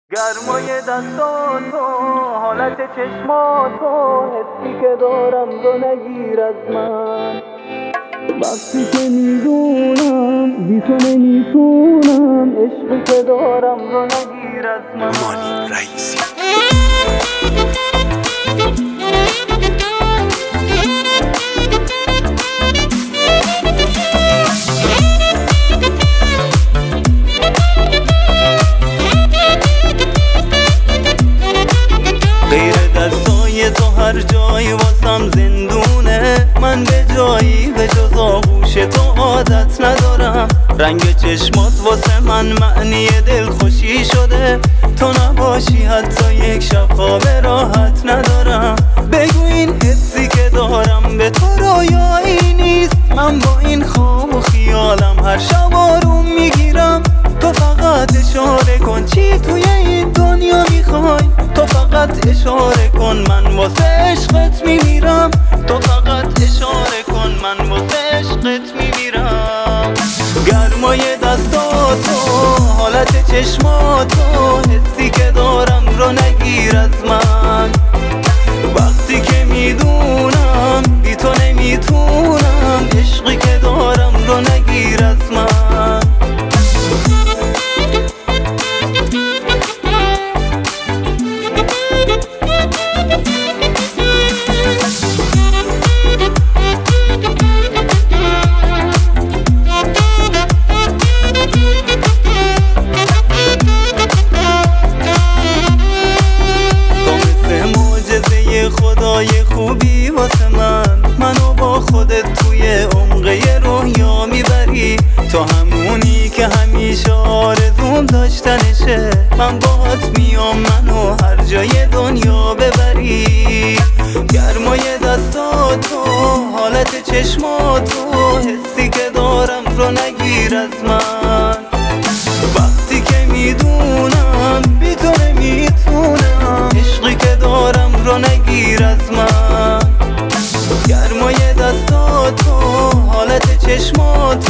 گرمای دستاتو، حالت چشماتو، حسی که دارم رو نگیر از من. وقتی که میدونم بی تو نمیتونم، عشقی که دارم رو نگیر از من. مانی رئیسی. غیر دستای تو هر جایی واسم زندونه. من به جایی به جز آغوش تو عادت ندارم. رنگ چشمات واسه من معنی دلخوشی شده. تو نباشی حتی یک شب خواب راحت ندارم. بگو این حسی که دارم به تو رویایی نیست. من با این خواب و خیالم هر شب آروم میگیرم. تو فقط اشاره کن چی توی این دنیا میخوای. تو فقط اشاره کن من واسه عشقت میمیرم. تو فقط اشاره کن من واسه عشقت میمیرم. گرمای دستاتو، حالت چشماتو، حسی که دارم رو نگیر از من. وقتی که میدونم بی تو نمیتونم، عشقی که دارم رو نگیر از من. خدای خوبی واسه منو با خودت توی عمق رویا میبری. تو همونی که همیشه آرزوم داشتنشه. من باهات میام منو هر جای دنیا ببری. گرمای دستاتو، حالت چشماتو، حسی که دارم رو نگیر از من. وقتی که میدونم بی تو نمیتونم، عشقی که دارم رو نگیر از من. گرمای دستاتو، حالت چشماتو،